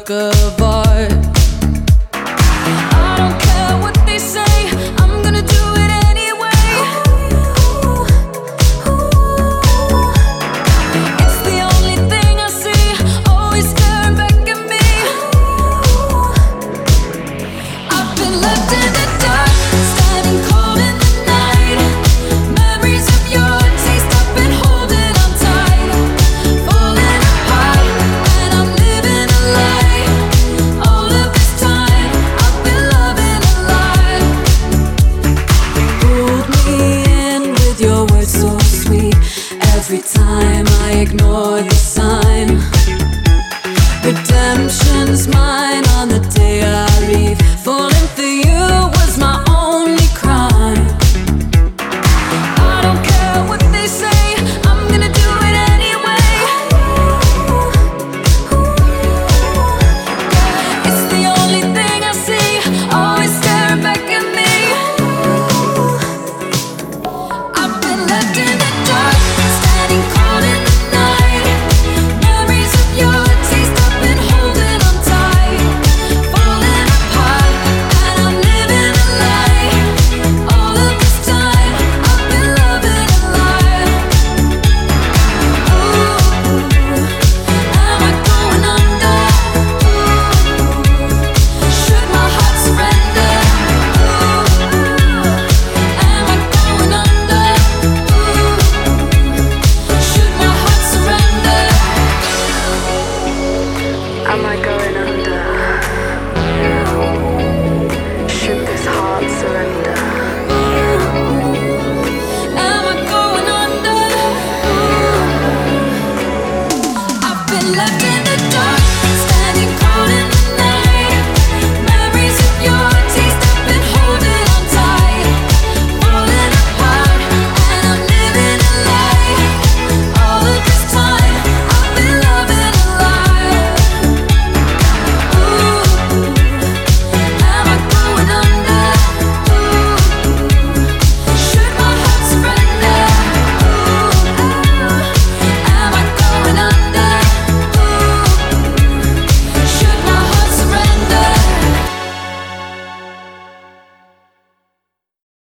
work of art. I don't care what they say, I'm gonna do it anyway. It's the only thing I see, always staring back at me. I've been left in the dark, standing cold in the night. Memories of your taste, I've been holding on tight. Falling apart, and I'm living a lie. All of this time, I've been loving a lie. Pulled me in with your words so sweet. Every time I ignore the sign, redemption's mine.